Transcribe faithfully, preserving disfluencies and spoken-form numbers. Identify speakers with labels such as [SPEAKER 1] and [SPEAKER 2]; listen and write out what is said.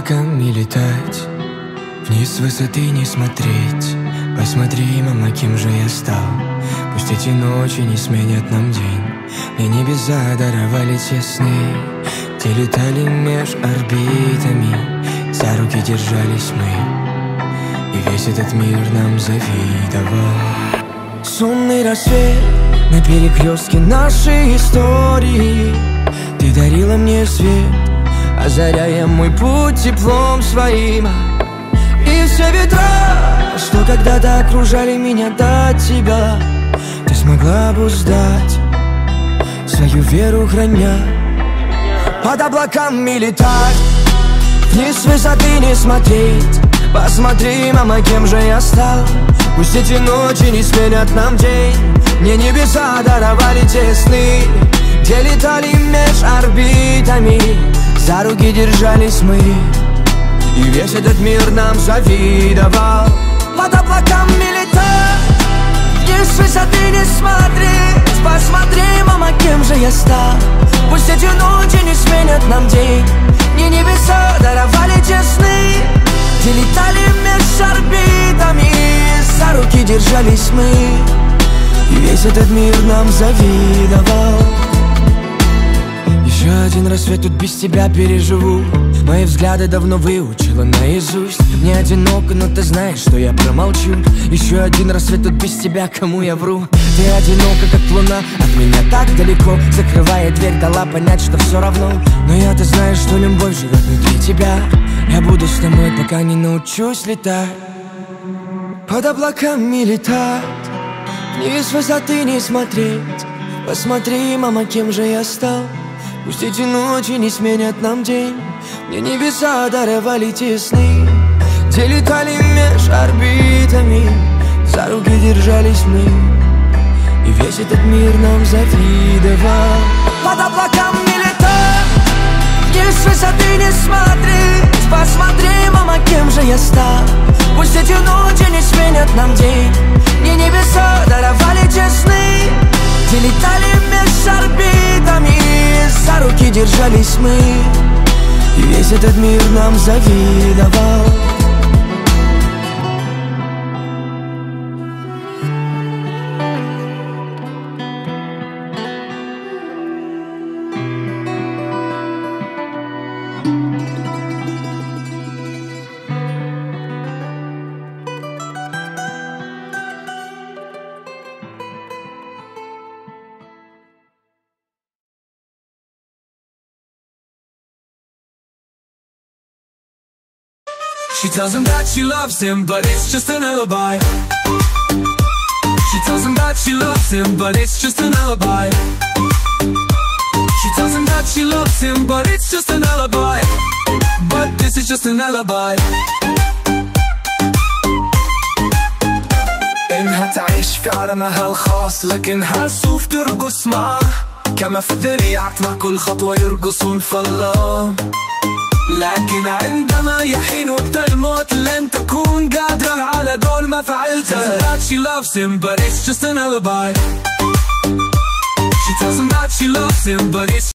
[SPEAKER 1] облаками летать, вниз с высоты не смотреть. Посмотри, мама, кем же я стал. Пусть эти ночи не сменят нам день. Мне небеса даровали те сны, где летали меж орбитами, за руки держались мы, и весь этот мир нам завидовал. Сонный рассвет на перекрестке нашей истории. Ты дарила мне свет, озаряя мой путь теплом своим. И все ветра, что когда-то окружали меня до тебя, ты смогла обуздать, свою веру храня. Под облаками летать, вниз с высоты не смотреть. Посмотри, мама, кем же я стал. Пусть эти ночи не сменят нам день. Мне небеса даровали те сны, где летали меж орбитами, за руки держались мы, и весь этот мир нам завидовал. Под облаками летать, вниз с высоты не смотреть. Посмотри, мама, кем же я стал. Пусть эти ночи не сменят нам день. Мне небеса даровали те сны, где летали меж орбитами, за руки держались мы, и весь этот мир нам завидовал. Еще один рассвет тут без тебя переживу. Мои взгляды давно выучила наизусть. Мне одиноко, но ты знаешь, что я промолчу. Еще один рассвет тут без тебя, кому я вру. Ты одинока, как луна, от меня так далеко. Закрывая дверь, дала понять, что все равно. Но я-то знаю, что любовь живет внутри тебя. Я буду с тобой, пока не научусь летать. Под облаками летать, вниз с высоты не смотреть. Посмотри, мама, кем же я стал. Пусть эти ночи не сменят нам день. Мне небеса даровали те сны, где летали меж орбитами, за руки держались мы, и весь этот мир нам завидовал. Под облаками летать, вниз с высоты не смотреть. Посмотри, мама, кем же я стал. Пусть эти ночи не сменят нам день. Мне небеса даровали те сны, где летали меж орбитами, за руки держались мы, и весь этот мир нам завидовал.
[SPEAKER 2] She tells him that she loves him, but it's just an alibi. She tells him that she loves him, but it's just an alibi. She tells him that she loves him, but it's just an alibi. But this is just an alibi. إنها تعيش في عالمها الخاص، لكنها سوف ترقص معه، كما في الذريعة مع كل خطوة يرقصون في الله. لكن عندما يحين وقت الموت لن تكون قادرة على دول ما فعلته. That she loves him, but it's just an alibi. She tells him that she loves him, but it's